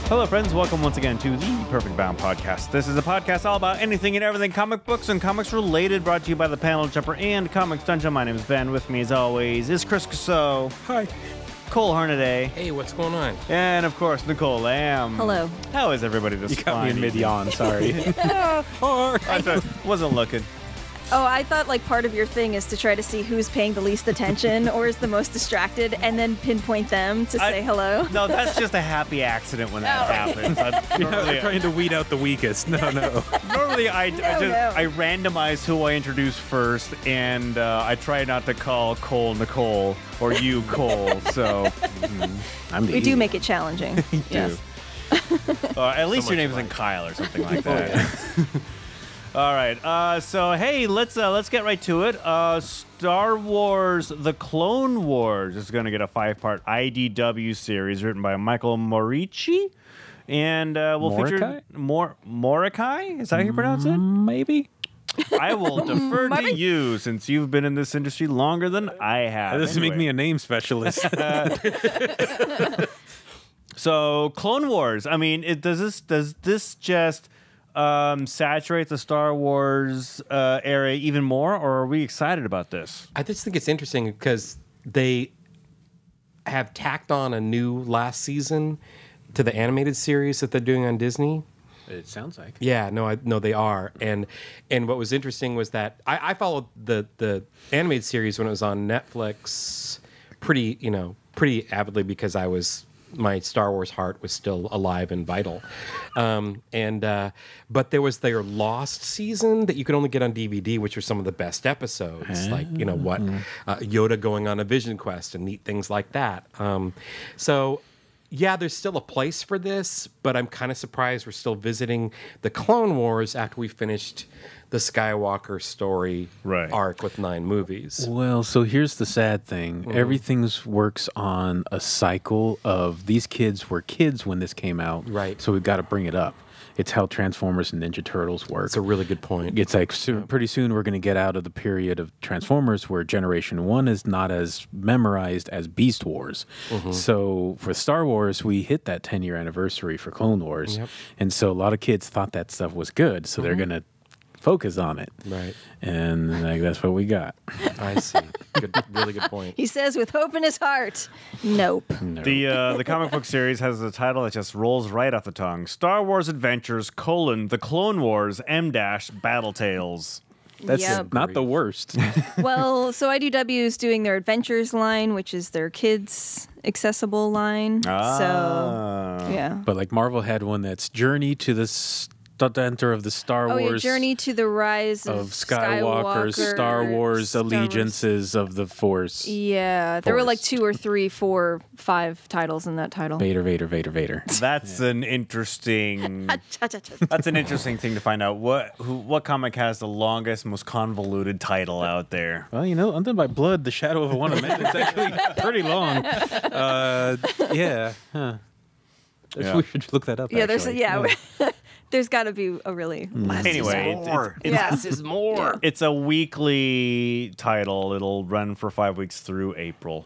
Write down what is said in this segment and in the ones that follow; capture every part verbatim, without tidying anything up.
Hello, friends. Welcome once again to the Perfect Bound Podcast. This is a podcast all about anything and everything comic books and comics related, brought to you by the Panel Jumper and Comics Dungeon. My name is Ben. With me, as always, is Chris Casso. Hi. Cole Hornaday. Hey, what's going on? And, of course, Nicole Lamb. Hello. How is everybody this You got me in fine mid-yawn, sorry. I thought- wasn't looking. Oh, I thought like part of your thing is to try to see who's paying the least attention or is the most distracted and then pinpoint them to I- say hello. No, that's just a happy accident when that happens. I, normally, I'm trying to weed out the weakest. No, no. normally I, I just no. I randomize who I introduce first, and uh, I try not to call Cole Nicole or you Cole. So I'm the We do easy make it challenging. Yes. uh, at least So your much name isn't fun. Kyle or something like that. All right. Uh, so hey, let's uh, let's get right to it. Uh, Star Wars: The Clone Wars is going to get a five-part I D W series written by Michael Morici, and uh, we'll feature Morikai? more Morikai. Is that how you pronounce it? one. Maybe. I will defer to Maybe. you since you've been in this industry longer than I have. This make Anyway. me a name specialist. So Clone Wars. I mean, it, does this does this just um, saturate the Star Wars uh, era even more, or are we excited about this? I just think it's interesting because they have tacked on a new last season to the animated series that they're doing on Disney. It sounds like. Yeah, no, I no, they are, and and what was interesting was that I, I followed the the animated series when it was on Netflix, pretty you know pretty avidly because I was my Star Wars heart was still alive and vital, um, and uh, but there was their lost season that you could only get on D V D, which were some of the best episodes, like you know what uh, Yoda going on a vision quest and neat things like that. Um, so. Yeah, there's still a place for this, but I'm kind of surprised we're still visiting the Clone Wars after we finished the Skywalker story Right. arc with nine movies. Well, so here's the sad thing. Everything's works on a cycle of these kids were kids when this came out. Right. So we've got to bring it up. It's how Transformers and Ninja Turtles work. That's a really good point. It's like soon, pretty soon we're going to get out of the period of Transformers where Generation One is not as memorized as Beast Wars. So for Star Wars, we hit that ten year anniversary for Clone Wars, Yep. and so a lot of kids thought that stuff was good, so they're going to focus on it, Right. and like, that's what we got. I see. Good, really good point. He says with hope in his heart, nope. No. The uh, the comic book series has a title that just rolls right off the tongue: Star Wars Adventures: colon, The Clone Wars M dash Battle Tales. That's Yep. not the worst. Well, so I D W is doing their Adventures line, which is their kids accessible line. Ah. So, yeah. But like Marvel had one that's Journey to the Center of the Star Oh, yeah, Wars Journey to the Rise of, of Skywalker's Star Wars Star Wars. allegiances of the Force. Yeah, there were like Force. two or three, four, five titles in that title. Vader, Vader, Vader, Vader. That's an interesting. Cha-cha-cha. That's an interesting thing to find out. What who what comic has the longest, most convoluted title out there? Well, you know, Undone by Blood, The Shadow of a One Man is actually pretty long. Uh, yeah. Huh. Yeah. We should look that up. Yeah, there's actually. yeah, there's got to be a really Anyway, it's, it's, it's, Yeah. Less is more. it's a weekly title. It'll run for five weeks through April.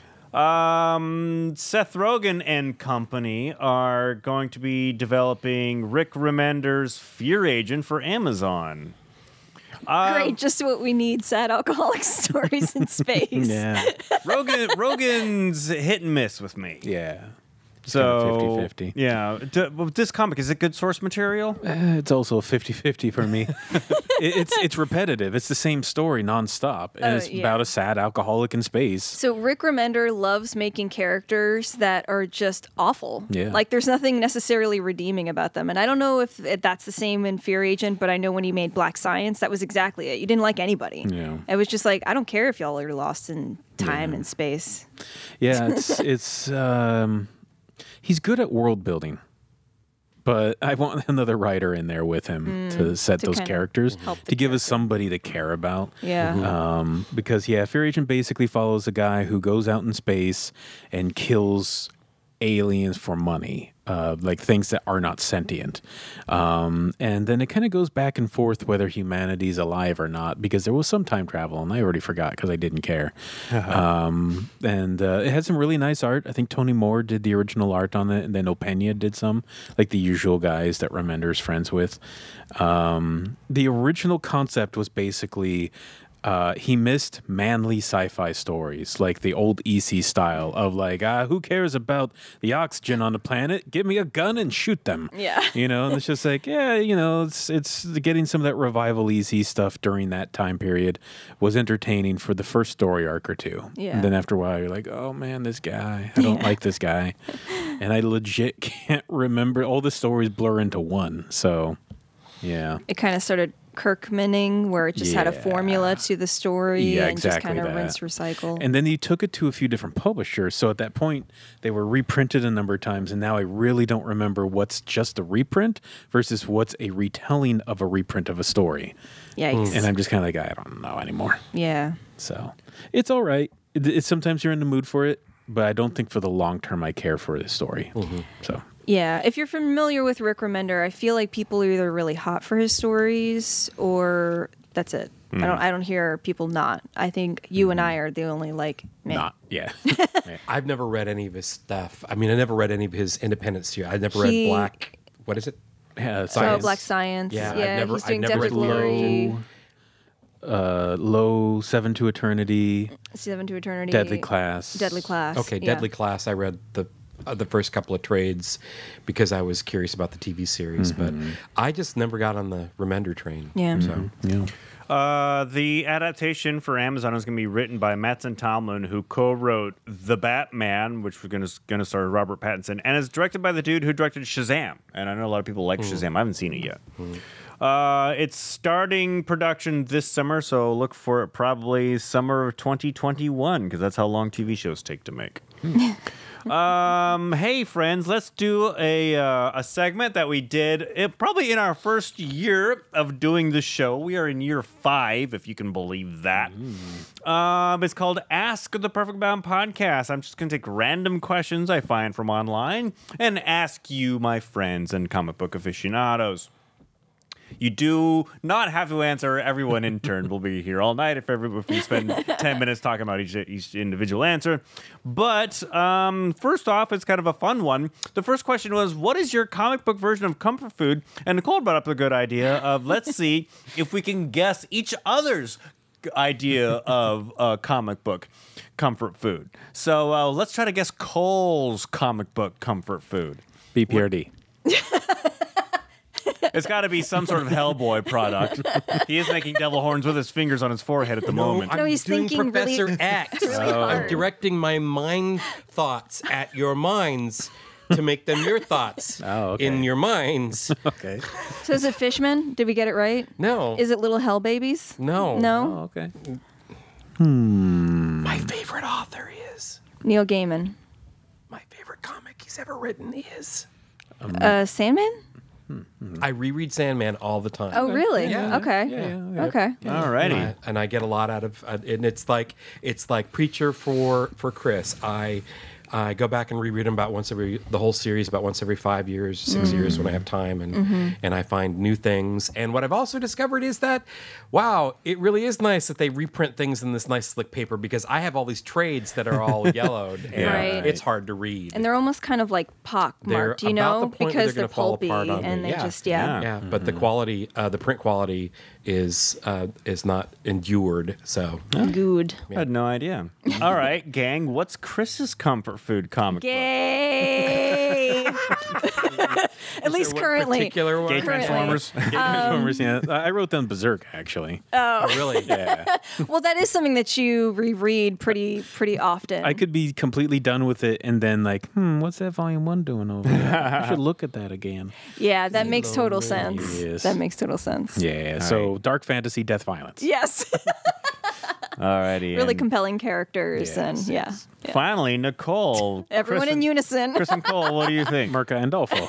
Um, Seth Rogen and company are going to be developing Rick Remender's Fear Agent for Amazon. Um, great. Just what we need: sad alcoholic stories in space. Yeah. Rogen Rogen's hit and miss with me. Yeah. So kinda fifty-fifty. Yeah, D- but this comic, is it good source material? Uh, it's also fifty-fifty for me. it, it's it's repetitive. It's the same story nonstop. And Oh, it's yeah. about a sad alcoholic in space. So Rick Remender loves making characters that are just awful. Yeah. Like there's nothing necessarily redeeming about them. And I don't know if it, that's the same in Fear Agent, but I know when he made Black Science, that was exactly it. You didn't like anybody. Yeah. It was just like, I don't care if y'all are lost in time and space. Yeah, it's it's um he's good at world building. But I want another writer in there with him to set to those kind of characters, help the to give us character. somebody to care about. Yeah. Um, because, yeah, Fear Agent basically follows a guy who goes out in space and kills aliens for money. uh, like things that are not sentient. Um, and then it kind of goes back and forth whether humanity's alive or not, because there was some time travel, and I already forgot because I didn't care. um, and uh, it had some really nice art. I think Tony Moore did the original art on it, and then Opeña did some, like the usual guys that Remender's friends with. Um, the original concept was basically uh, he missed manly sci-fi stories, like the old E C style of like, ah, who cares about the oxygen on the planet? Give me a gun and shoot them. Yeah. You know, and it's just like, yeah, you know, it's it's getting some of that revival E C stuff during that time period was entertaining for the first story arc or two. Yeah. And then after a while, you're like, oh man, this guy, I don't like this guy. And I legit can't remember. All the stories blur into one. So, yeah. It kind of started Kirkmaning, where it just had a Yeah. formula to the story Yeah, and exactly just kind of that. rinse, recycle. And then he took it to a few different publishers. So at that point, they were reprinted a number of times. And now I really don't remember what's just a reprint versus what's a retelling of a reprint of a story. Yikes. And I'm just kind of like, I don't know anymore. yeah. So it's all right. It, it's sometimes you're in the mood for it, but I don't think for the long term I care for this story. So Yeah, if you're familiar with Rick Remender, I feel like people are either really hot for his stories or that's it. I don't I don't hear people not. I think you and I are the only like meh. not, yeah. I've never read any of his stuff. I mean, I never read any of his independent series. I never He- read Black. What is it? Yeah, Oh, Science. Black Science. Yeah, Yeah, I've never- he's I've doing never Death read to Glory, Low, uh, Low, Seven to Eternity, Seven to Eternity, Deadly Class. Deadly Class. Okay, yeah. Deadly Class. I read the uh, the first couple of trades because I was curious about the T V series, but I just never got on the Remender train. Yeah. So Yeah. Uh, the adaptation for Amazon is going to be written by Mattson Tomlin, who co-wrote The Batman, which was going to going to star Robert Pattinson, and is directed by the dude who directed Shazam. And I know a lot of people like Shazam. I haven't seen it yet. Uh, it's starting production this summer, so look for it probably summer of twenty twenty-one, because that's how long T V shows take to make. Um, hey friends, let's do a uh, a segment that we did uh, probably in our first year of doing the show. We are in year five, if you can believe that. Um, it's called Ask the Perfect Bound Podcast. I'm just gonna take random questions I find from online and ask you, my friends and comic book aficionados. You do not have to answer. Everyone in turn will be here all night if every if we spend ten minutes talking about each each individual answer. But um, first off, it's kind of a fun one. The first question was, what is your comic book version of comfort food? And Nicole brought up a good idea of let's see if we can guess each other's idea of uh, comic book comfort food. So uh, let's try to guess Cole's comic book comfort food. B P R D. It's got to be some sort of Hellboy product. He is making devil horns with his fingers on his forehead at the moment. No, he's doing thinking really- Professor X. really I'm hard. directing my mind thoughts at your minds to make them your thoughts Oh, okay. in your minds. Okay. So is it Fishman? Did we get it right? No. Is it Little Hell Babies? No. No? Oh, okay. My favorite author is. Neil Gaiman. My favorite comic he's ever written is. Uh, Sandman? I reread Sandman all the time. Oh, really? Yeah. Okay. yeah, Okay. Alrighty. And I, and I get a lot out of, uh, and it's like it's like Preacher for for Chris. I I go back and reread them about once every the whole series about once every five years, six years when I have time, and and I find new things. And what I've also discovered is that, wow, it really is nice that they reprint things in this nice slick paper because I have all these trades that are all yellowed, and Right. it's hard to read. And they're almost kind of like pock They're marked, you about know, the point where because they're they're gonna fall pulpy apart on me. and they Yeah. just yeah. yeah, but the quality, uh, the print quality is uh, is not endured. So Good. I had no idea. All right, gang, what's Chris's comfort food comic book? Yay! At least What currently. particular one? Gay Currently. Transformers. Transformers, yeah. I wrote down Berserk, actually. Oh, really? Yeah. Well, that is something that you reread pretty pretty often. I could be completely done with it and then like, hmm, what's that volume one doing over there? I should look at that again. Yeah, that makes total sense. Yes. That makes total sense. Yeah. So dark fantasy, death, violence. Yes. Alrighty. Really and compelling characters Yes, and yeah. yes. yeah. Finally, Nicole. Everyone Chris in and, unison. Chris and Cole, what do you think? Merca and Dolfo.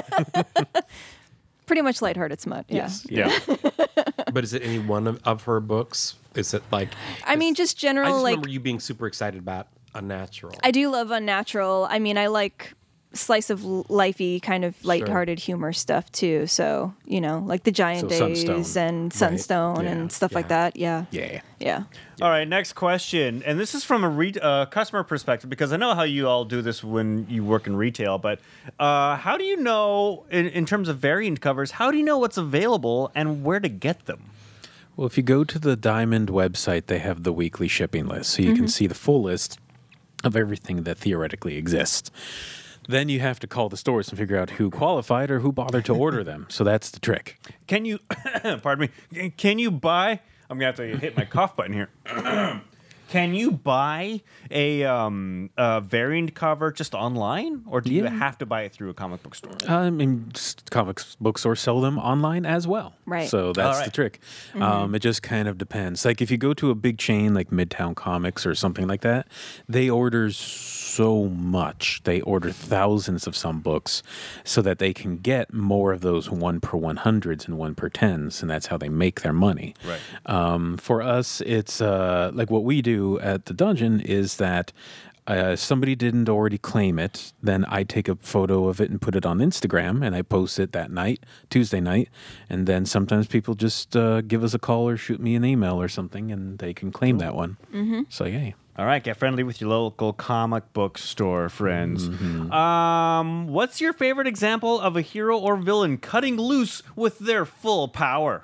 Pretty much lighthearted smut. Yeah. Yeah. But is it any one of, of her books? Is it like? I mean, just general I just like remember you being super excited about Unnatural. I do love Unnatural. I mean, I like slice of lifey kind of lighthearted humor stuff too. So you know, like the Giant So Days Sunstone. and Sunstone Yeah. and stuff like Yeah. that. Yeah. Yeah. Yeah. All right, next question, and this is from a re- uh, customer perspective because I know how you all do this when you work in retail. But uh, how do you know, in, in terms of variant covers, how do you know what's available and where to get them? Well, if you go to the Diamond website, they have the weekly shipping list, so you can see the full list of everything that theoretically exists. Then you have to call the stores and figure out who qualified or who bothered to order them. So that's the trick. Can you, pardon me, can you buy? I'm gonna have to hit my cough button here. Can you buy a, um, a variant cover just online, or do you Yeah. have to buy it through a comic book store? I mean, s- comic book stores sell them online as well. Right. So that's All right. the trick. Um, it just kind of depends. Like if you go to a big chain like Midtown Comics or something like that, they order so much. They order thousands of some books so that they can get more of those one per one hundreds and one per tens, and that's how they make their money. Right. Um, for us, it's uh, like what we do at the dungeon is that uh, somebody didn't already claim it, then I take a photo of it and put it on Instagram, and I post it that night, Tuesday night, and then sometimes people just uh, give us a call or shoot me an email or something, and they can claim that one. Mm-hmm. So yay. All right, get friendly with your local comic book store friends. Um, what's your favorite example of a hero or villain cutting loose with their full power?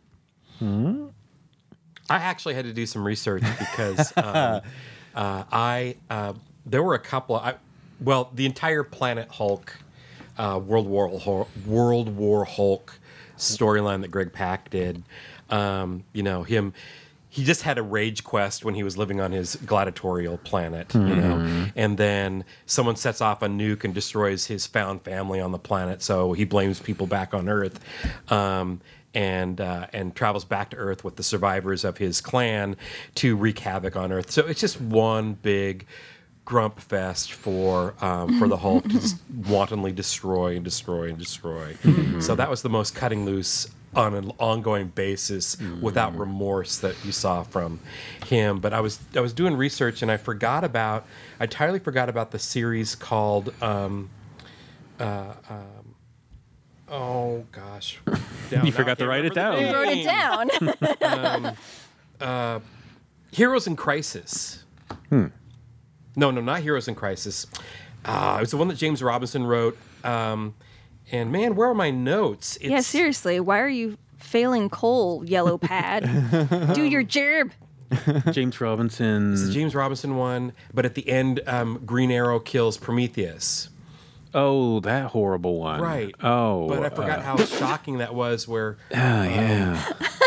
I actually had to do some research because um, uh, I uh, there were a couple. I, well, the entire Planet Hulk, uh, World War Hulk, World War Hulk storyline that Greg Pak did. Um, you know him. He just had a rage quest when he was living on his gladiatorial planet, you know, and then someone sets off a nuke and destroys his found family on the planet. So he blames people back on Earth. Um, and uh, and travels back to Earth with the survivors of his clan to wreak havoc on Earth. So it's just one big grump fest for um, for the Hulk to just wantonly destroy and destroy and destroy. So that was the most cutting loose on an ongoing basis without remorse that you saw from him. But I was I was doing research and I forgot about I entirely forgot about the series called. Um, uh, um, Oh gosh! Down- You now forgot I to can't write it remember the down. Wrote it name. down. Heroes in Crisis. Hmm. No, no, not Heroes in Crisis. Uh, it was the one that James Robinson wrote. Um, and man, where are my notes? It's, Yeah, seriously. Why are you failing Cole, Yellow Pad? Do your job. James Robinson. It's the James Robinson one, but at the end, um, Green Arrow kills Prometheus. Oh, that horrible one. Right. Oh. But I forgot uh, how shocking that was. Where Ah, yeah.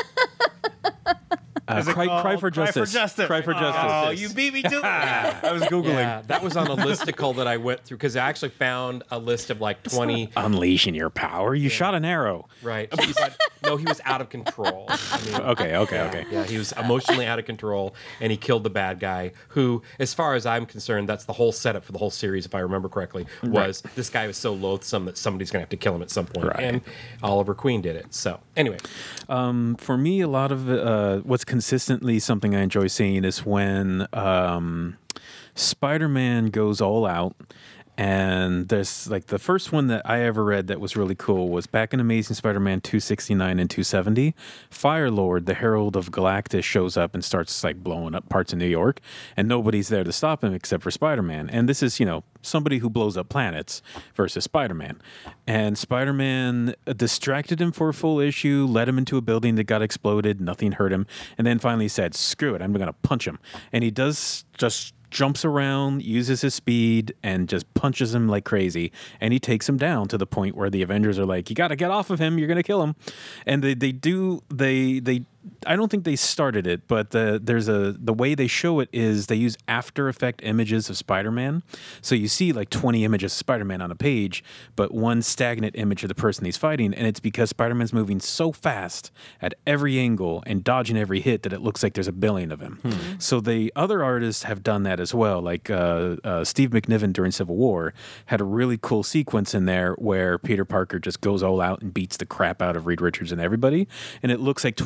Uh, Is it cry, called cry for justice. Cry for justice. Oh, you beat me to it. I was Googling. yeah, that was on a listicle that I went through because I actually found a list of like twenty. Unleashing your power. You shot an arrow. Right. But no, he was out of control. I mean, Okay, okay, okay. yeah, he was emotionally out of control, and he killed the bad guy. Who, as far as I'm concerned, that's the whole setup for the whole series, if I remember correctly. Was this guy was so loathsome that somebody's gonna have to kill him at some point, Right. and Oliver Queen did it. So anyway, For me, a lot of uh, what's consistently something I enjoy seeing is when um, Spider-Man goes all out. And there's like the first one that I ever read that was really cool was back in Amazing Spider-Man two sixty-nine and two seventy. Firelord, the Herald of Galactus, shows up and starts like blowing up parts of New York, and nobody's there to stop him except for Spider-Man. And this is, you know, somebody who blows up planets versus Spider-Man. And Spider-Man distracted him for a full issue, led him into a building that got exploded, nothing hurt him, and then finally said, "Screw it, I'm going to punch him." And he does just jumps around, uses his speed, and just punches him like crazy. And he takes him down to the point where the Avengers are like, "You got to get off of him. You're going to kill him." And they, they do, they, they, I don't think they started it, but the, there's a, the way they show it is they use After Effect images of Spider-Man. So you see like twenty images of Spider-Man on a page, but one stagnant image of the person he's fighting. And it's because Spider-Man's moving so fast at every angle and dodging every hit that it looks like there's a billion of him. So the other artists have done that as well. Like uh, uh, Steve McNiven during Civil War had a really cool sequence in there where Peter Parker just goes all out and beats the crap out of Reed Richards and everybody. And it looks like twenty Spider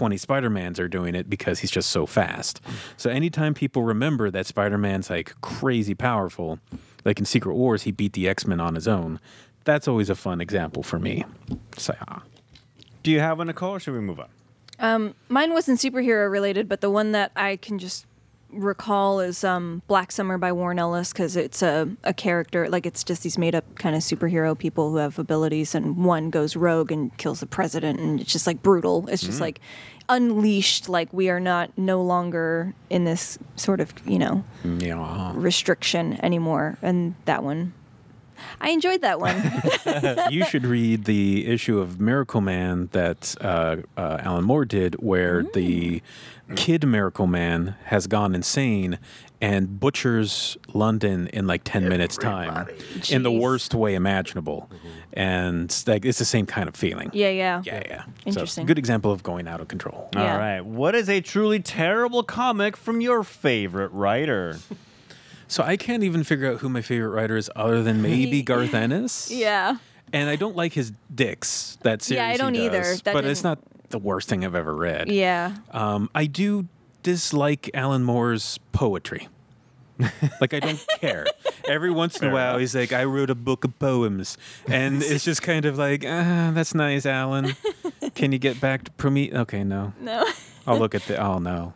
Spider-Mans are doing it because he's just so fast. So anytime people remember that Spider-Man's like crazy powerful, like in Secret Wars, he beat the X-Men on his own. That's always a fun example for me. So, ah. Do you have one, Nicole, or should we move on? Um, mine wasn't superhero related, but the one that I can just recall is um, Black Summer by Warren Ellis, because it's a, a character, like it's just these made up kind of superhero people who have abilities, and one goes rogue and kills the president, and it's just like brutal. It's just mm. like unleashed, like we are not no longer in this sort of, you know, yeah. restriction anymore. And that one, I enjoyed that one. You should read the issue of Miracle Man that uh, uh, Alan Moore did, where mm. the kid Miracle Man has gone insane and butchers London in like ten Everybody. minutes time Jeez. in the worst way imaginable. Mm-hmm. And like it's the same kind of feeling. Yeah, yeah. Yeah, yeah. Interesting. So, good example of going out of control. Yeah. All right. What is a truly terrible comic from your favorite writer? So I can't even figure out who my favorite writer is other than maybe Garth Ennis. Yeah. And I don't like his Dicks, that series Yeah, I don't he either. does, That but it's didn't- not the worst thing I've ever read. Yeah. Um, I do dislike Alan Moore's poetry. Like, I don't care. Every once in a while, he's like, I wrote a book of poems. And it's just kind of like, ah, that's nice, Alan. Can you get back to Prometheus? Okay, no. No. I'll look at the, oh, no.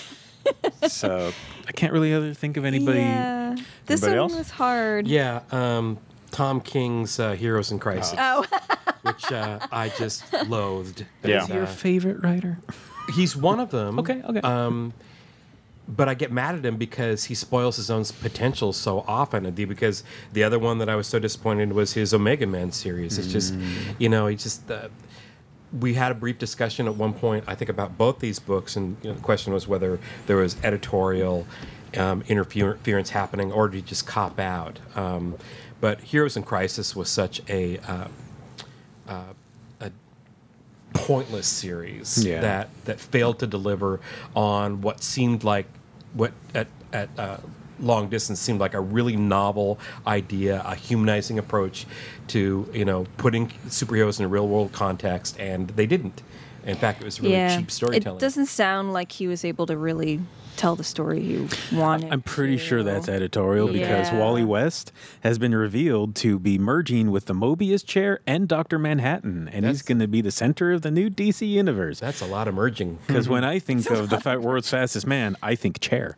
So I can't really other think of anybody. Yeah. This Anybody one else? was hard. Yeah, um, Tom King's uh, Heroes in Crisis, Oh. which uh, I just loathed. Yeah. Is he your Uh, favorite writer? he's one of them. Okay, okay. Um, but I get mad at him because he spoils his own potential so often. And the- Because the other one that I was so disappointed was his Omega Man series. It's just, you know, he just. Uh, we had a brief discussion at one point, I think, about both these books, and you know, the question was whether there was editorial um, interference happening or did he just cop out. Um, but Heroes in Crisis was such a uh, uh, a pointless series Yeah. that that failed to deliver on what seemed like what at at uh, long distance seemed like a really novel idea, a humanizing approach to, you know, putting superheroes in a real world context, and they didn't. In fact, it was really yeah. cheap storytelling. It doesn't sound like he was able to really tell the story you wanted. I'm pretty to. sure that's editorial because Yeah. Wally West has been revealed to be merging with the Mobius chair and Doctor Manhattan, and he's That's- going to be the center of the new D C universe. That's a lot of merging. Because when I think of the fa- world's fastest man, I think chair.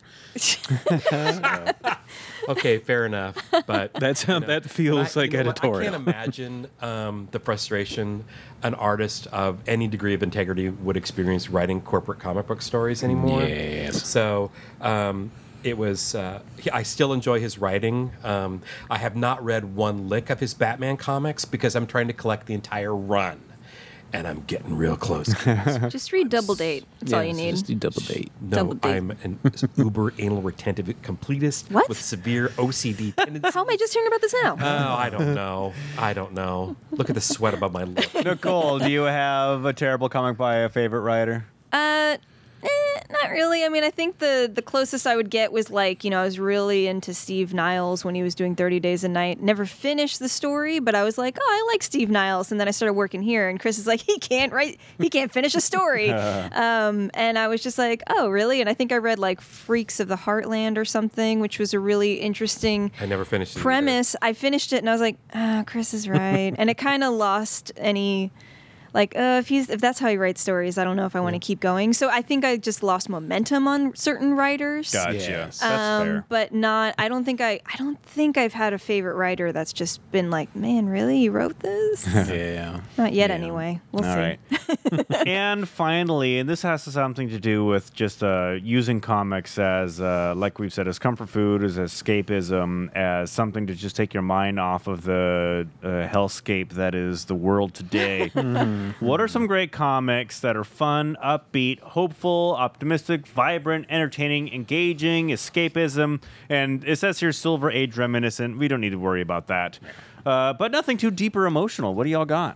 Okay, fair enough. But That's how you know, that feels I- like you know what? editorial. I can't imagine um, the frustration an artist of any degree of integrity would experience writing corporate comic book stories anymore. Yes. So um, it was. Uh, he- I still enjoy his writing. Um, I have not read one lick of his Batman comics because I'm trying to collect the entire run, and I'm getting real close. Just read Double Date. That's all you Yes, need. Just do double date. Double No, date. I'm an uber anal retentive completist What? with severe O C D tendencies. How am I just hearing about this now? Oh, I don't know. I don't know. Look at the sweat above my lip. Nicole, do you have a terrible comic by a favorite writer? Uh, eh, not really. I mean, I think the the closest I would get was like, you know, I was really into Steve Niles when he was doing thirty Days a Night. Never finished the story, but I was like, oh, I like Steve Niles. And then I started working here, and Chris is like, he can't write, he can't finish a story. um, and I was just like, oh, really? And I think I read like Freaks of the Heartland or something, which was a really interesting I never finished it either. premise. I finished it, and I was like, ah, Chris is right. And it kind of lost any. Like, uh, if he's if that's how he writes stories, I don't know if I want to keep going. So I think I just lost momentum on certain writers. Gotcha. Yes. That's Um, fair. but not. I don't think I. I don't think I've had a favorite writer that's just been like, man, really, you wrote this? Yeah. Not yet, Yeah. anyway. We'll All see. right. And finally, and this has something to do with just uh, using comics as, uh, like we've said, as comfort food, as escapism, as something to just take your mind off of the uh, hellscape that is the world today. What are some great comics that are fun, upbeat, hopeful, optimistic, vibrant, entertaining, engaging, escapism, and it says here Silver Age reminiscent. We don't need to worry about that. Uh, but nothing too deep or emotional. What do y'all got?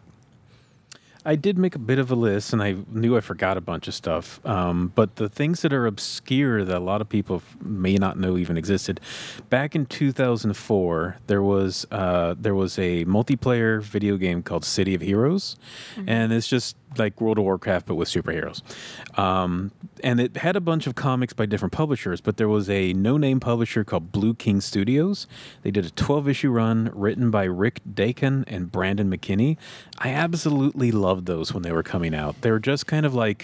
I did make a bit of a list, and I knew I forgot a bunch of stuff. Um, but the things that are obscure that a lot of people f- may not know even existed. Back in two thousand four, there was uh, there was a multiplayer video game called City of Heroes, and it's just like World of Warcraft, but with superheroes. Um, and it had a bunch of comics by different publishers, but there was a no-name publisher called Blue King Studios. They did a twelve-issue run written by Rick Dakin and Brandon McKinney. I absolutely loved those when they were coming out. They were just kind of like...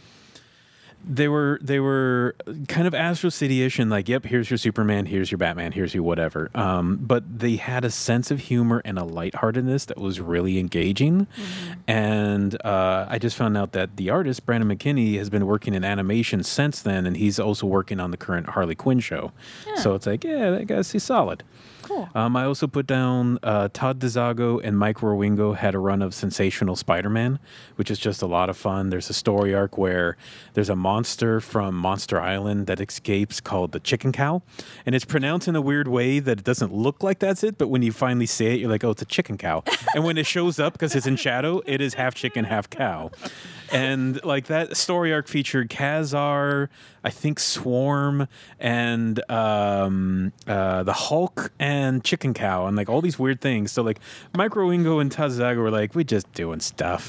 They were they were kind of Astro City-ish and like, yep, here's your Superman, here's your Batman, here's your whatever. Um, but they had a sense of humor and a lightheartedness that was really engaging. Mm-hmm. And uh, I just found out that the artist, Brandon McKinney, has been working in animation since then, and he's also working on the current Harley Quinn show. Yeah. So it's like, yeah, that guy's he's solid. Cool. Um, I also put down uh, Todd DeZago and Mike Rowingo had a run of Sensational Spider-Man, which is just a lot of fun. There's a story arc where there's a monster from Monster Island that escapes called the Chicken Cow, and it's pronounced in a weird way that it doesn't look like that's it, but when you finally say it, you're like, oh, it's a chicken cow. And when it shows up, because it's in shadow, it is half chicken, half cow. And like that story arc featured Kazar, I think Swarm, and um, uh, the Hulk and Chicken Cow, and like all these weird things. So like Mike Rowingo and Todd DeZago were like, we're just doing stuff.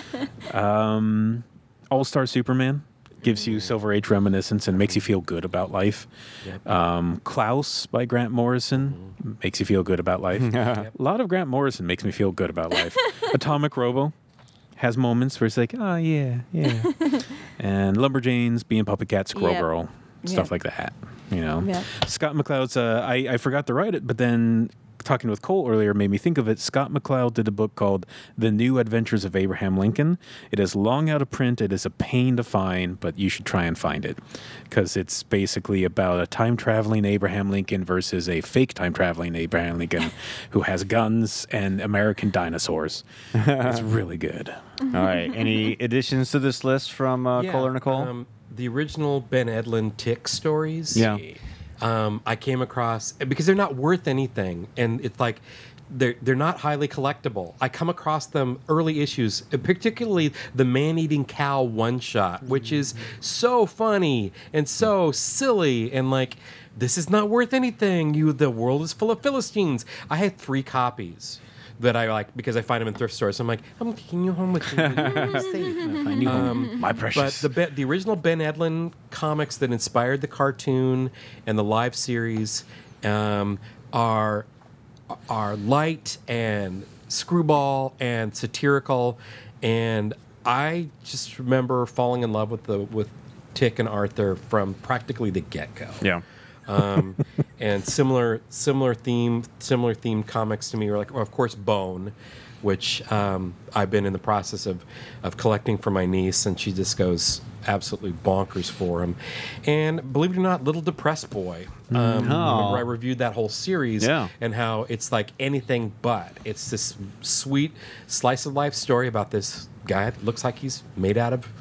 um, All-Star Superman gives you Silver Age reminiscence and makes you feel good about life. Yep. Um, Klaus by Grant Morrison mm-hmm. makes you feel good about life. Yep. A lot of Grant Morrison makes me feel good about life. Atomic Robo has moments where it's like, oh, yeah, yeah. And Lumberjanes, Being Puppet Cat, Squirrel yep. Girl, stuff yep. like that. You know, yep. Scott McCloud's, uh, I, I forgot to write it, but then talking with Cole earlier made me think of it. Scott McCloud did a book called The New Adventures of Abraham Lincoln. It is long out of print. It is a pain to find, but you should try and find it because it's basically about a time-traveling Abraham Lincoln versus a fake time-traveling Abraham Lincoln who has guns and American dinosaurs. It's really good. All right. Any additions to this list from uh, yeah, Cole or Nicole? Um, the original Ben Edlund Tick stories. Yeah. Um, I came across because they're not worth anything, and it's like they're they're not highly collectible. I come across them early issues, particularly the Man-Eating Cow one shot, which is so funny and so silly, and like this is not worth anything. You, the world is full of Philistines. I had three copies that I like because I find them in thrift stores. So I'm like, I'm taking you home with me. Find you home, my precious. But the the original Ben Edlund comics that inspired the cartoon and the live series um, are are light and screwball and satirical, and I just remember falling in love with the with Tick and Arthur from practically the get go. Yeah. um, and similar similar theme similar themed comics to me are like, well, of course, Bone, which um, I've been in the process of of collecting for my niece, and she just goes absolutely bonkers for him. And believe it or not, Little Depressed Boy. Um, Oh. Remember I reviewed that whole series Yeah. and how it's like anything but. It's this sweet slice of life story about this guy that looks like he's made out of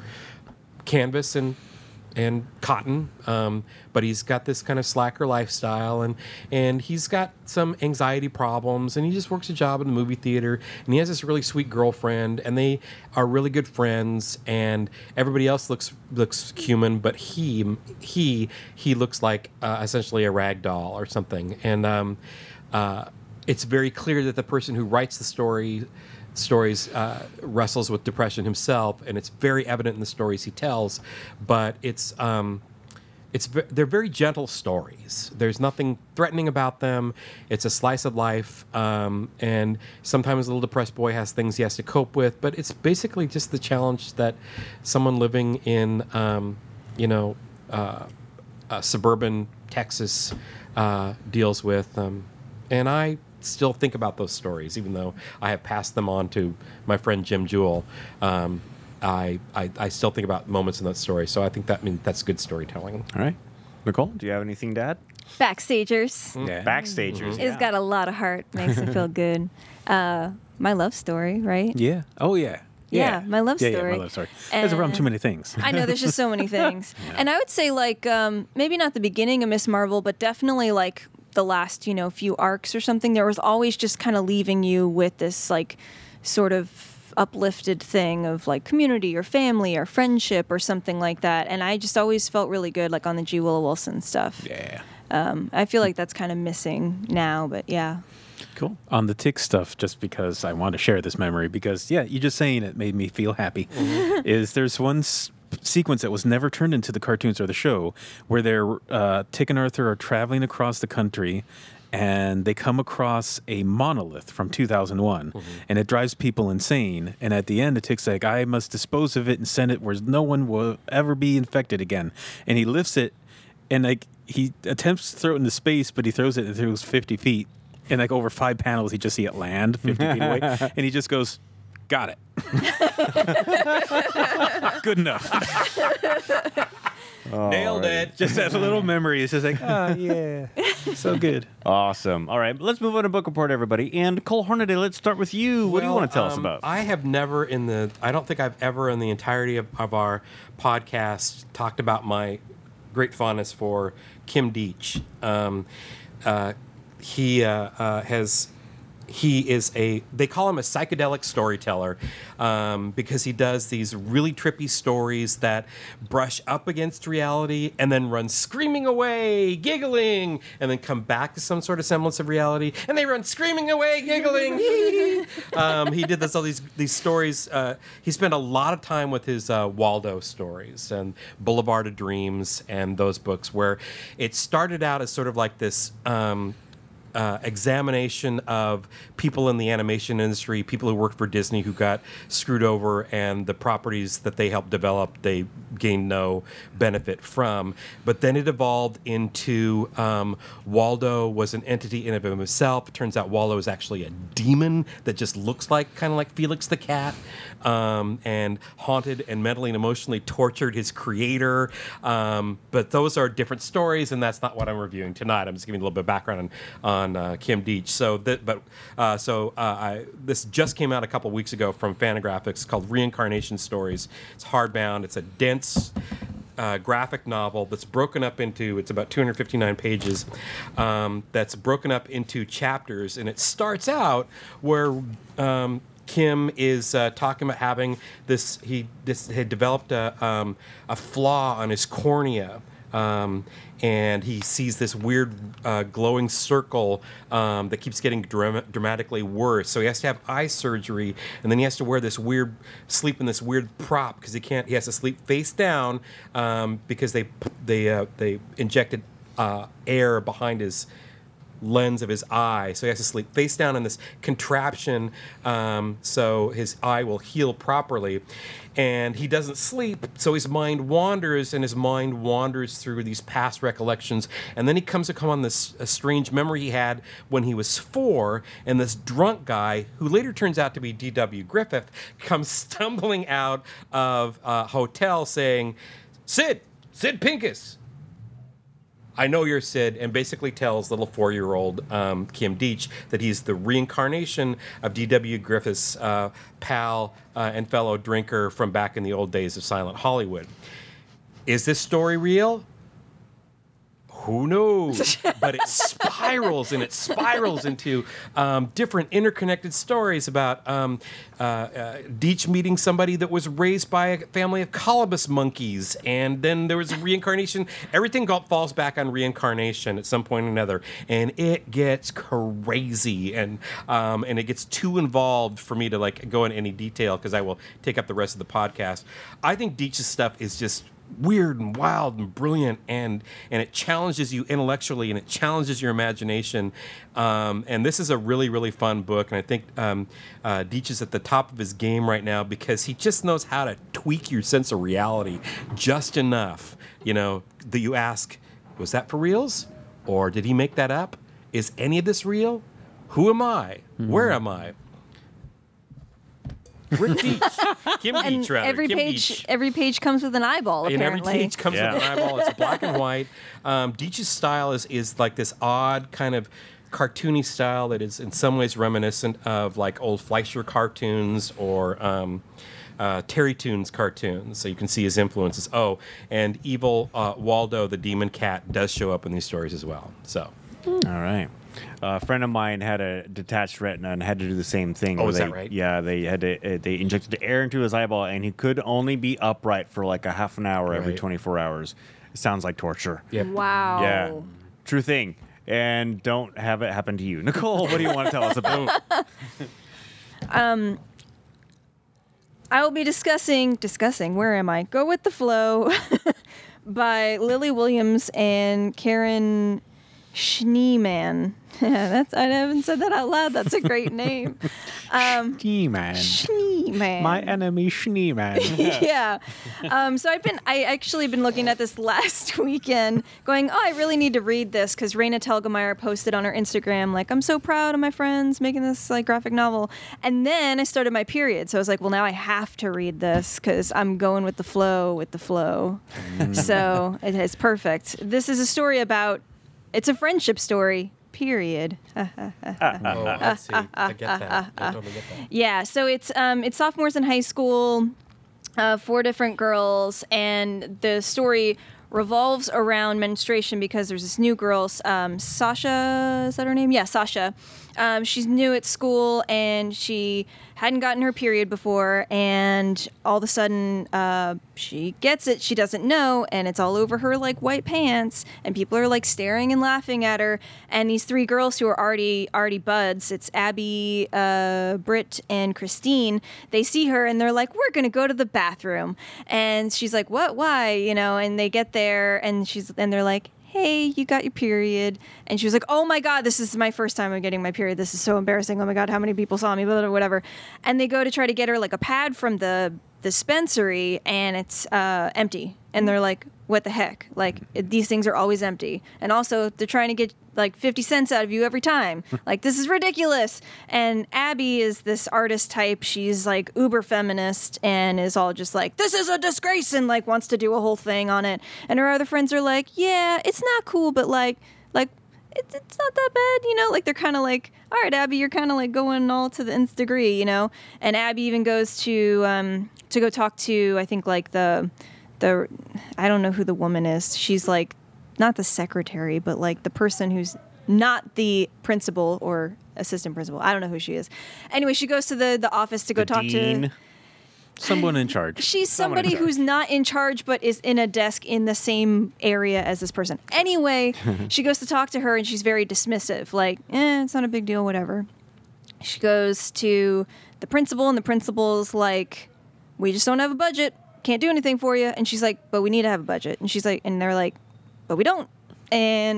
canvas and and cotton, um, but he's got this kind of slacker lifestyle, and and he's got some anxiety problems, and he just works a job in the movie theater, and he has this really sweet girlfriend, and they are really good friends, and everybody else looks looks human, but he he he looks like uh, essentially a rag doll or something, and um, uh, it's very clear that the person who writes the story stories uh, wrestles with depression himself, and it's very evident in the stories he tells. But it's um, it's ve- they're very gentle stories. There's nothing threatening about them. It's a slice of life, um, and sometimes a little depressed boy has things he has to cope with. But it's basically just the challenge that someone living in um, you know uh, uh, suburban Texas uh, deals with, um, and I. still think about those stories, even though I have passed them on to my friend Jim Jewell. Um, I, I I still think about moments in that story, so I think that mean that's good storytelling. All right. Nicole, do you have anything to add? Backstagers. Yeah. Backstagers. It's got a lot of heart. Makes me feel good. Uh, my love story, right? Yeah. Oh, yeah. Yeah, my love yeah, story. Yeah, my love story. There's around And- too many things. I know there's just so many things. And I would say like um, maybe not the beginning of Miss Marvel, but definitely like the last, you know, few arcs or something. There was always just kind of leaving you with this like sort of uplifted thing of like community or family or friendship or something like that. And I just always felt really good like on the G. Willow Wilson stuff. Yeah. Um, I feel like that's kind of missing now, but yeah. Cool. On the tick stuff, just because I want to share this memory, because, yeah, you just saying it made me feel happy, mm-hmm. is there's one s- sequence that was never turned into the cartoons or the show where they're, uh, Tick and Arthur are traveling across the country and they come across a monolith from two thousand one, mm-hmm. and it drives people insane. And at the end, the Tick's like, I must dispose of it and send it where no one will ever be infected again. And he lifts it, and like he attempts to throw it into space, but he throws it and throws fifty feet. And like over five panels, you just see it land fifty feet away. And he just goes, got it. Good enough. Oh, Nailed right. it. Just that little memory. It's just like, oh, yeah. So good. Awesome. All right, let's move on to book report, everybody. And Cole Hornaday, let's start with you. What do you Well, want to tell us um, about? I have never in the, I don't think I've ever in the entirety of, of our podcast talked about my great fondness for Kim Deitch. Um, uh, he uh, uh, has, he is a, they call him a psychedelic storyteller um, because he does these really trippy stories that brush up against reality and then run screaming away, giggling, and then come back to some sort of semblance of reality, and they run screaming away, giggling. um, he did this all these these stories. Uh, he spent a lot of time with his uh, Waldo stories and Boulevard of Dreams and those books, where it started out as sort of like this. Um, Uh, examination of people in the animation industry, people who worked for Disney who got screwed over, and the properties that they helped develop, they gained no benefit from. But then it evolved into um, Waldo was an entity in and of himself. It turns out Waldo is actually a demon that just looks like kind of like Felix the Cat, um, and haunted and mentally and emotionally tortured his creator. Um, but those are different stories, and that's not what I'm reviewing tonight. I'm just giving a little bit of background on. on Uh, Kim Deitch. So, that, but uh, so uh, I, this just came out a couple weeks ago from Fantagraphics, called Reincarnation Stories. It's hardbound. It's a dense uh, graphic novel that's broken up into. It's about two hundred fifty-nine pages. Um, that's broken up into chapters, and it starts out where. Um, Kim is uh, talking about having this. He this had developed a um, a flaw on his cornea. Um, and he sees this weird uh, glowing circle um, that keeps getting dram- dramatically worse. So he has to have eye surgery, and then he has to wear this weird, sleep in this weird prop because he can't. He has to sleep face down um, because they they uh, they injected uh, air behind his lens of his eye, so he has to sleep face down in this contraption um, so his eye will heal properly. And he doesn't sleep, so his mind wanders, and his mind wanders through these past recollections. And then he comes upon this a strange memory he had when he was four, and this drunk guy, who later turns out to be D W Griffith, comes stumbling out of a hotel saying, Sid, Sid Pincus, I know you're Sid, and basically tells little four-year-old um, Kim Deitch that he's the reincarnation of D W Griffith's uh, pal uh, and fellow drinker from back in the old days of silent Hollywood. Is this story real? Who knows? But it spirals, and it spirals into um, different interconnected stories about um, uh, uh, Deitch meeting somebody that was raised by a family of colobus monkeys, and then there was a reincarnation. Everything got, falls back on reincarnation at some point or another, and it gets crazy, and um, and it gets too involved for me to like go into any detail because I will take up the rest of the podcast. I think Deitch's stuff is just weird and wild and brilliant, and and it challenges you intellectually, and it challenges your imagination. Um, and this is a really, really fun book, and I think um, uh, Deitch is at the top of his game right now because he just knows how to tweak your sense of reality just enough, you know, that you ask, was that for reals? Or did he make that up? Is any of this real? Who am I? Mm-hmm. Where am I? Rick Deitch. Kim And Deitch, rather. every Kim page, Deitch. every page comes with an eyeball. And every Apparently, page comes Yeah. with an eyeball. It's black and white. Um, Deitch's style is is like this odd kind of cartoony style that is in some ways reminiscent of like old Fleischer cartoons or um, uh, Terry Toons cartoons. So you can see his influences. Oh, and evil uh, Waldo, the demon cat, does show up in these stories as well. So. All right. Uh, a friend of mine had a detached retina and had to do the same thing. Oh, where is they, that right? Yeah, they had to. Uh, they injected air into his eyeball, and he could only be upright for like a half an hour every Right. twenty-four hours. It sounds like torture. Yep. wow. Yeah, true thing. and don't have it happen to you. Nicole, what do you want to tell us about? um, I will be discussing, discussing, where am I? Go with the Flow by Lily Williams and Karen Schneeman. That's I haven't said that out loud. That's a great name. Um, Schneeman. Schneeman. My enemy Schneeman. yeah. Um, so I've been, I actually been looking at this last weekend going, oh, I really need to read this because Raina Telgemeier posted on her Instagram, like, I'm so proud of my friends making this like graphic novel. And then I started my period. So I was like, well, now I have to read this because I'm going with the flow, with the flow. Mm. So it is perfect. This is a story about, it's a friendship story. Period. oh, I see. I get that. I totally get that. Yeah, so it's um, it's sophomores in high school, uh, four different girls, and the story revolves around menstruation because there's this new girl, um, Sasha, is that her name? Yeah, Sasha. Um, she's new at school, and she hadn't gotten her period before, and all of a sudden uh, she gets it. She doesn't know, and it's all over her like white pants, and people are like staring and laughing at her. And these three girls who are already already buds, it's Abby, uh, Britt, and Christine. They see her, and they're like, "We're gonna go to the bathroom," and she's like, "What? Why?" You know, and they get there, and she's and they're like, hey, you got your period. And she was like, oh my God, this is my first time I'm getting my period. This is so embarrassing. Oh my God, how many people saw me, blah, blah, blah, whatever. And they go to try to get her like a pad from the dispensary, and it's uh, empty. And they're like, what the heck? Like, it, these things are always empty. And also, they're trying to get like fifty cents out of you every time. Like, this is ridiculous. And Abby is this artist type. She's like uber feminist and is all just like, this is a disgrace, and like wants to do a whole thing on it. And her other friends are like, yeah, it's not cool, but like, like, It's, it's not that bad, you know, like they're kind of like, all right, Abby, you're kind of like going all to the nth degree, you know, and Abby even goes to, um, to go talk to, I think like the, the, I don't know who the woman is. She's like, not the secretary, but like the person who's not the principal or assistant principal. I don't know who she is. Anyway, she goes to the, the office to go The talk dean. to Someone in charge. She's Someone in somebody charge. who's not in charge, but is in a desk in the same area as this person. Anyway, she goes to talk to her, and she's very dismissive. Like, eh, it's not a big deal, whatever. She goes to the principal, and the principal's like, we just don't have a budget. Can't do anything for you. And she's like, but we need to have a budget. And she's like, and they're like, but we don't. And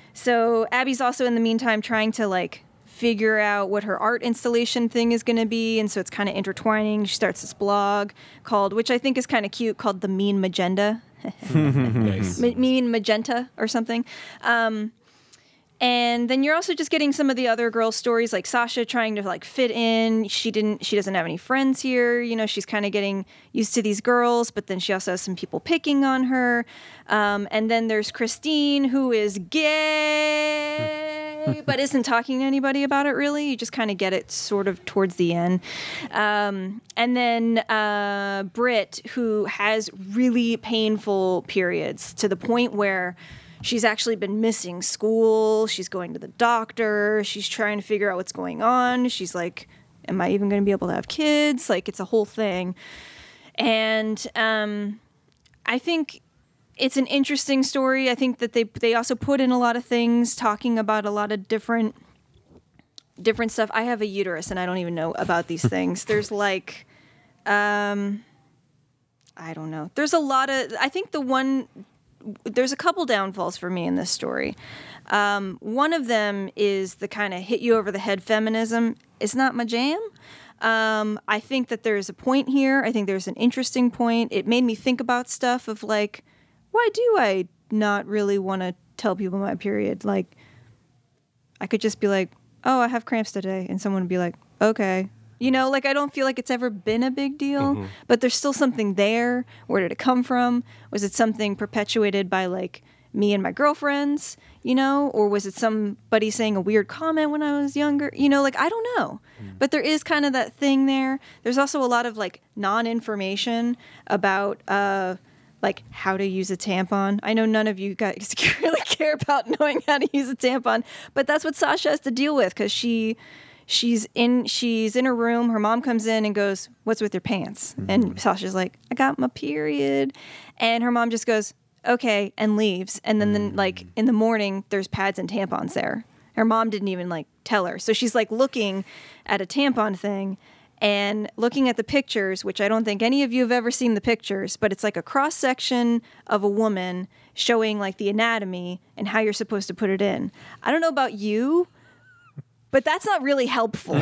so Abby's also in the meantime trying to like figure out what her art installation thing is going to be, and so it's kind of intertwining. She starts this blog called, which I think is kind of cute, called The Mean Magenta. Nice. Ma- mean Magenta or something. Um, and then you're also just getting some of the other girls' stories, like Sasha trying to like fit in. She didn't. She doesn't have any friends here. You know, she's kind of getting used to these girls, but then she also has some people picking on her. Um, and then there's Christine, who is gay, but isn't talking to anybody about it really. You just kind of get it sort of towards the end. Um, and then uh, Britt, who has really painful periods to the point where she's actually been missing school. She's going to the doctor. She's trying to figure out what's going on. She's like, am I even going to be able to have kids? Like, it's a whole thing. And um, I think it's an interesting story. I think that they they also put in a lot of things, talking about a lot of different different stuff. I have a uterus, and I don't even know about these things. There's like, um, I don't know. There's a lot of, I think the one... There's a couple downfalls for me in this story. Um, one of them is the kind of hit you over the head feminism. It's not my jam. Um, I think that there's a point here. I think there's an interesting point. It made me think about stuff of like, why do I not really want to tell people my period? Like, I could just be like, oh, I have cramps today. And someone would be like, okay. You know, like, I don't feel like it's ever been a big deal, mm-hmm. but there's still something there. Where did it come from? Was it something perpetuated by, like, me and my girlfriends, you know? Or was it somebody saying a weird comment when I was younger? You know, like, I don't know. Mm. But there is kind of that thing there. There's also a lot of, like, non-information about, uh, like, how to use a tampon. I know none of you guys really care about knowing how to use a tampon, but that's what Sasha has to deal with, because she... She's in she's in her room. Her mom comes in and goes, what's with your pants? Mm-hmm. And Sasha's like, I got my period. And her mom just goes, okay, and leaves. And then, then like in the morning, there's pads and tampons there. Her mom didn't even like tell her. So she's like looking at a tampon thing and looking at the pictures, which I don't think any of you have ever seen the pictures, but it's like a cross section of a woman showing like the anatomy and how you're supposed to put it in. I don't know about you, but that's not really helpful.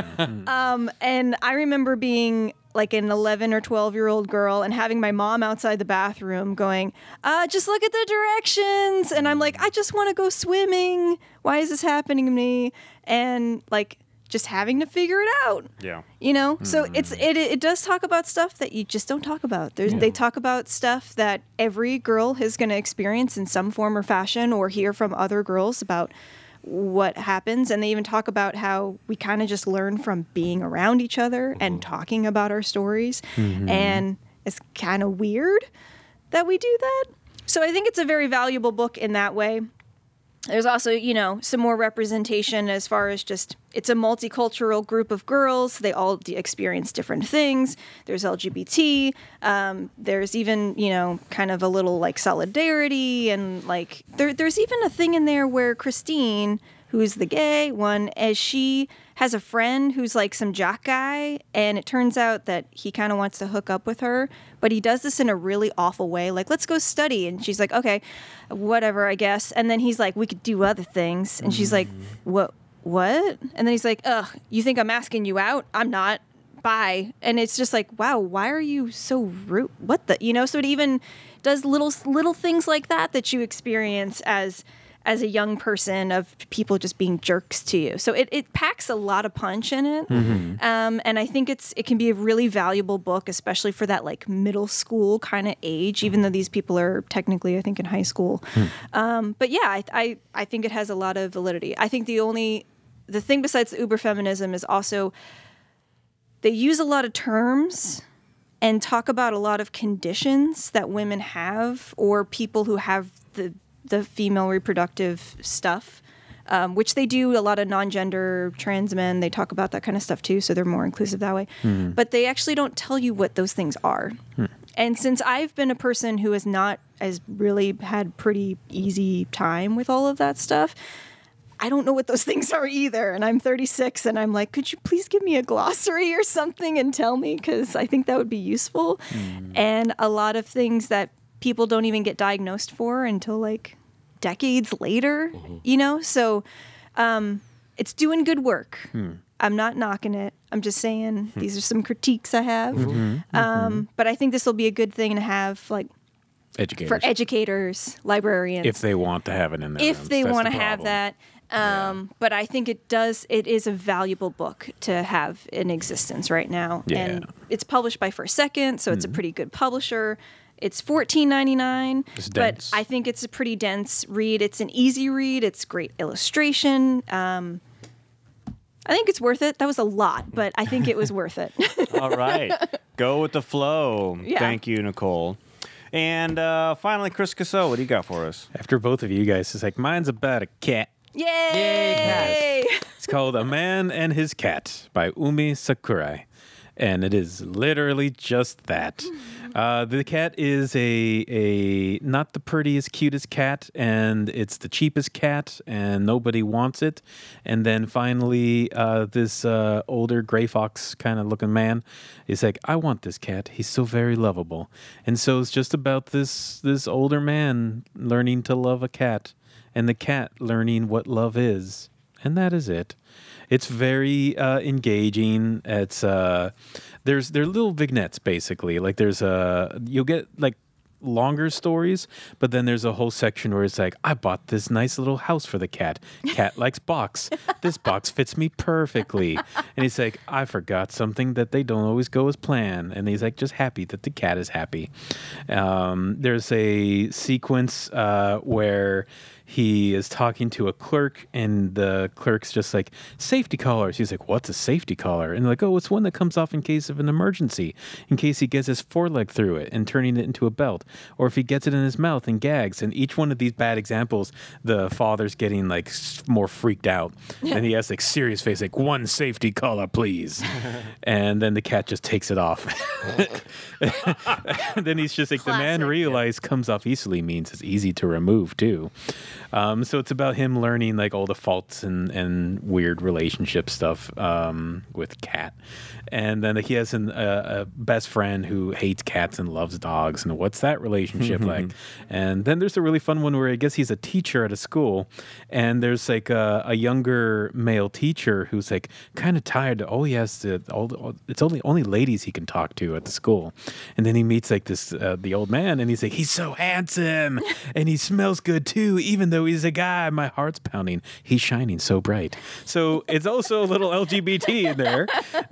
um, and I remember being like an eleven or twelve year old girl and having my mom outside the bathroom going, uh, just look at the directions. And I'm like, I just want to go swimming. Why is this happening to me? And like just having to figure it out. Yeah. You know, so it's it it does talk about stuff that you just don't talk about. There's they talk about stuff that every girl is going to experience in some form or fashion, or hear from other girls about what happens. And they even talk about how we kind of just learn from being around each other and talking about our stories. Mm-hmm. And it's kind of weird that we do that. So I think it's a very valuable book in that way. There's also, you know, some more representation as far as just, it's a multicultural group of girls. They all d- experience different things. There's L G B T. Um, there's even, you know, kind of a little like solidarity. And like, there, there's even a thing in there where Christine, who's the gay one, as she has a friend who's like some jock guy, and it turns out that he kind of wants to hook up with her, but he does this in a really awful way. Like, let's go study. And she's like, okay, whatever, I guess. And then he's like, we could do other things. And she's like, what? What? And then he's like, ugh, you think I'm asking you out? I'm not. Bye. And it's just like, wow, why are you so rude? What the, you know? So it even does little little things like that that you experience as as a young person, of people just being jerks to you. So it, it packs a lot of punch in it. Mm-hmm. Um, and I think it's it can be a really valuable book, especially for that like middle school kind of age, even though these people are technically, I think, in high school. Mm. Um, but yeah, I, I, I think it has a lot of validity. I think the only, the thing besides the uber feminism is also they use a lot of terms and talk about a lot of conditions that women have, or people who have the the female reproductive stuff, um, which they do. A lot of non-gender trans men, they talk about that kind of stuff too, so they're more inclusive that way. Mm. But they actually don't tell you what those things are. Mm. And since I've been a person who has not has really had pretty easy time with all of that stuff, I don't know what those things are either. And I'm thirty-six, and I'm like, could you please give me a glossary or something and tell me? Because I think that would be useful. Mm. And a lot of things that people don't even get diagnosed for until like decades later, mm-hmm. you know? So um, it's doing good work. Hmm. I'm not knocking it. I'm just saying hmm. these are some critiques I have. Mm-hmm. Um, mm-hmm. But I think this will be a good thing to have, like, educators. For educators, librarians. If they want to have it in there. If they want to have that. Um, yeah. But I think it does, it is a valuable book to have in existence right now. Yeah. And it's published by First Second, so it's mm-hmm. a pretty good publisher. It's fourteen ninety-nine, but I think it's a pretty dense read. It's an easy read. It's great illustration. Um, I think it's worth it. That was a lot, but I think it was worth it. All right. Go with the flow. Yeah. Thank you, Nicole. And uh, finally, Chris Casso, what do you got for us? After both of you guys, it's like, mine's about a cat. Yay! Yay! It's called A Man and His Cat by Umi Sakurai. And it is literally just that. Uh, the cat is a a not the prettiest, cutest cat, and it's the cheapest cat, and nobody wants it. And then finally, uh, this uh, older gray fox kind of looking man is like, I want this cat. He's so very lovable. And so it's just about this this older man learning to love a cat, and the cat learning what love is. And that is it. It's very uh, engaging. It's uh, there's they're little vignettes basically. Like there's a you'll get like longer stories, but then there's a whole section where it's like, I bought this nice little house for the cat. Cat likes box. This box fits me perfectly. And he's like, I forgot something that they don't always go as planned. And he's like, just happy that the cat is happy. Um, there's a sequence uh, where he is talking to a clerk, and the clerk's just like, safety collars. He's like, what's a safety collar? And they're like, oh, it's one that comes off in case of an emergency, in case he gets his foreleg through it and turning it into a belt, or if he gets it in his mouth and gags. And each one of these bad examples, the father's getting like s- more freaked out, and he has like serious face, like, one safety collar, please. And then the cat just takes it off. And then he's just like, the man Classic. realize comes off easily means it's easy to remove too. Um, so it's about him learning like all the faults and, and weird relationship stuff um, with Cat. And then he has an, uh, a best friend who hates cats and loves dogs. And what's that relationship like? And then there's a really fun one where I guess he's a teacher at a school. And there's like a, a younger male teacher who's like kind of tired. Oh, he has to, all, all, it's only only ladies he can talk to at the school. And then he meets like this, uh, the old man, and he's like, he's so handsome and he smells good too, even though he's a guy. My heart's pounding. He's shining so bright. So it's also a little L G B T in there.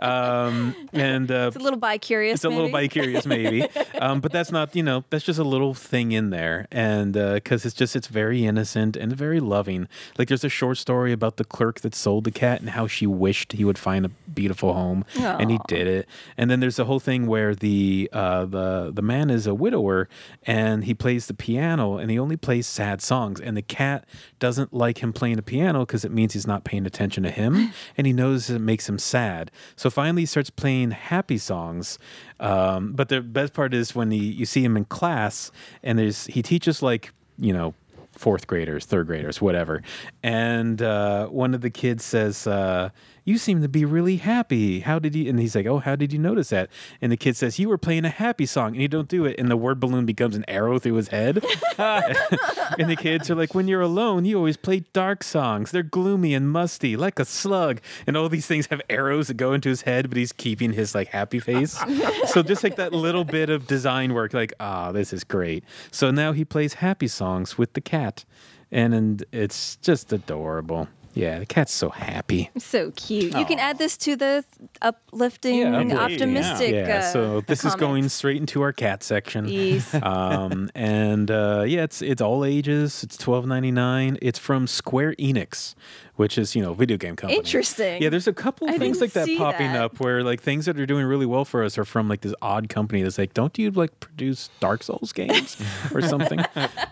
Um, and uh, It's a little bi-curious. it's a little maybe. bi-curious maybe. Um, but that's not, you know, that's just a little thing in there. And because uh, it's just, it's very innocent and very loving. Like there's a short story about the clerk that sold the cat and how she wished he would find a beautiful home. And he Aw. did it. And then there's a whole thing where the, uh, the, the man is a widower and he plays the piano and he only plays sad songs. And the cat doesn't like him playing the piano because it means he's not paying attention to him. And he knows it makes him sad. So finally he starts playing happy songs. Um, but the best part is when he, you see him in class and there's, he teaches like, you know, fourth graders, third graders, whatever. And uh, one of the kids says, uh, you seem to be really happy. How did you? And he's like, oh, how did you notice that? And the kid says, you were playing a happy song and you don't do it. And the word balloon becomes an arrow through his head. And the kids are like, when you're alone, you always play dark songs. They're gloomy and musty, like a slug. And all these things have arrows that go into his head, but he's keeping his like happy face. So just like that little bit of design work, like, ah, oh, this is great. So now he plays happy songs with the cat. And, and it's just adorable. Yeah, the cat's so happy. So cute. You can add this to the uplifting, Yeah, indeed, optimistic. Yeah, uh, so this is comics. going straight into our cat section. Yes. Um, and uh, yeah, it's it's all ages. It's twelve ninety-nine. It's from Square Enix, which is, you know, video game company. Interesting. Yeah, there's a couple of I things didn't like that see popping that. up where like things that are doing really well for us are from like this odd company that's like, don't you like produce Dark Souls games or something?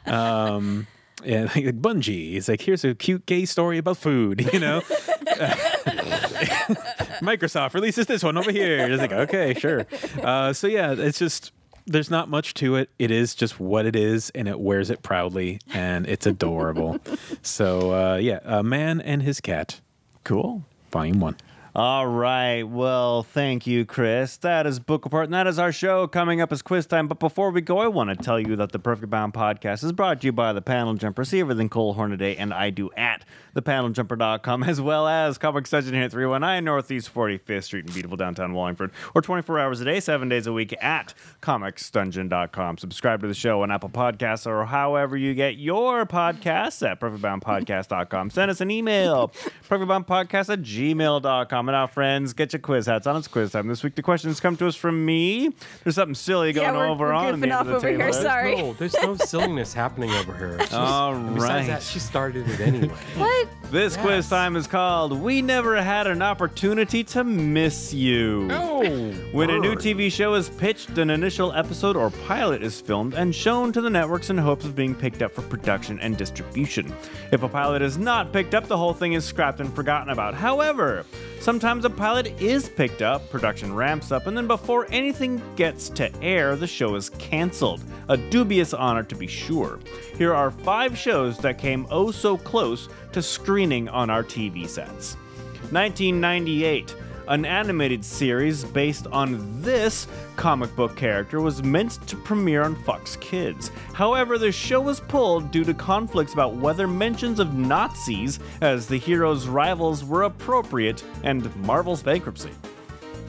um, yeah, like, like Bungie. It's like, here's a cute gay story about food, you know? Microsoft releases this one over here. It's like, okay, sure. Uh, so yeah, it's just, there's not much to it. It is just what it is, and it wears it proudly, and it's adorable. So uh, yeah, A Man and His Cat, Cool. Volume One. All right. Well, thank you, Chris. That is Book Report, and that is our show. Coming up is quiz time. But before we go, I want to tell you that the Perfect Bound podcast is brought to you by the Panel Jumper. See everything Cole Hornaday and I do at the panel jumper dot com, as well as Comic Extension here at three one nine Northeast forty-fifth Street in beautiful downtown Wallingford, or twenty-four hours a day, seven days a week at comics dungeon dot com. Subscribe to the show on Apple Podcasts or however you get your podcasts at perfect bound podcast dot com. Send us an email, perfect bound podcast at gmail dot com. And now, friends, get your quiz hats on. It's quiz time. This week, the questions come to us from me. There's something silly going Yeah, we're- over we're on the goofing end off of the over table. here, there. sorry. No, there's no silliness happening over here. She's- All and right. Besides that, she started it anyway. What? This Yes. quiz time is called We Never Had an Opportunity to Miss You. No. When a new Bird. T V show is pitched, an initial episode or pilot is filmed and shown to the networks in hopes of being picked up for production and distribution. If a pilot is not picked up, the whole thing is scrapped and forgotten about. However, sometimes a pilot is picked up, production ramps up, and then before anything gets to air, the show is canceled. A dubious honor, to be sure. Here are five shows that came oh so close to screening on our T V sets. nineteen ninety-eight. An animated series based on this comic book character was meant to premiere on Fox Kids. However, the show was pulled due to conflicts about whether mentions of Nazis as the hero's rivals were appropriate and Marvel's bankruptcy.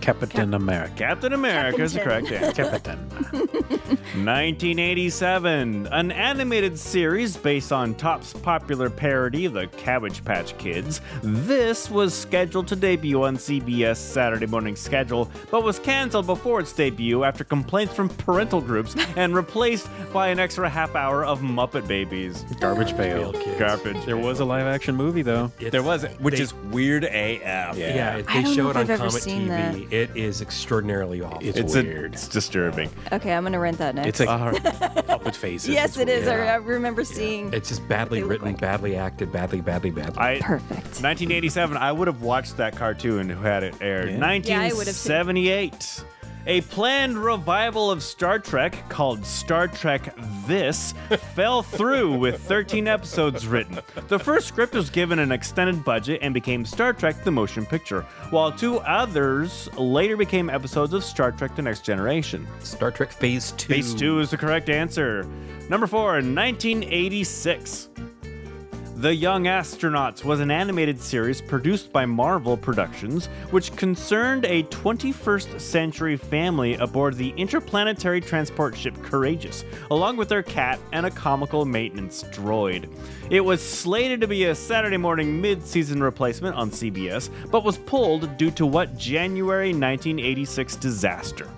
Captain America. Captain America is the correct answer. Captain. nineteen eighty-seven, an animated series based on Top's popular parody, The Cabbage Patch Kids. This was scheduled to debut on C B S Saturday morning schedule, but was canceled before its debut after complaints from parental groups and replaced by an extra half hour of Muppet Babies. Garbage Pail. Garbage. There was a live action movie though. It's- There was, which they- is weird A F. Yeah. Yeah, it- I they don't show know it if on I've ever Comet seen T V. that. It is extraordinarily awful. It's It's a- weird. it's disturbing. Okay, I'm gonna rent that next. It's like puppet faces. yes, It's it is. I, weird. I remember seeing. It's just badly They look written, like- badly acted, badly, badly, badly. I, Perfect. nineteen eighty-seven, I would have watched that cartoon who had it aired. Yeah. Yeah, I would have too. nineteen seventy-eight. A planned revival of Star Trek called Star Trek This fell through with thirteen episodes written. The first script was given an extended budget and became Star Trek The Motion Picture, while two others later became episodes of Star Trek The Next Generation. Star Trek Phase Two. Phase two is the correct answer. Number four, nineteen eighty-six. The Young Astronauts was an animated series produced by Marvel Productions, which concerned a twenty-first century family aboard the interplanetary transport ship Courageous, along with their cat and a comical maintenance droid. It was slated to be a Saturday morning mid-season replacement on C B S, but was pulled due to what January nineteen eighty-six disaster?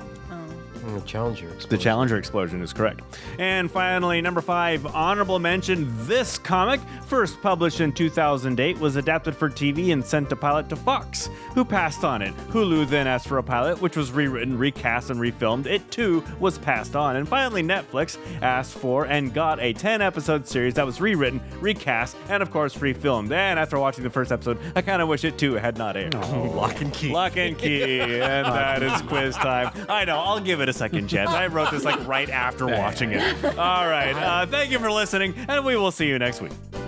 Mm, The Challenger The explosion. Challenger explosion is correct. And finally, number five, honorable mention. This comic, first published in two thousand eight, was adapted for T V and sent a pilot to Fox, who passed on it. Hulu then asked for a pilot, which was rewritten, recast, and refilmed. It too was passed on. And finally, Netflix asked for and got a ten episode series that was rewritten, recast, and of course, refilmed. And after watching the first episode, I kind of wish it too had not aired. Lock and Key. Lock and Key, and that is quiz time. I know, I'll give it a second chance. I wrote this like right after watching it. All right, uh, thank you for listening, and we will see you next week.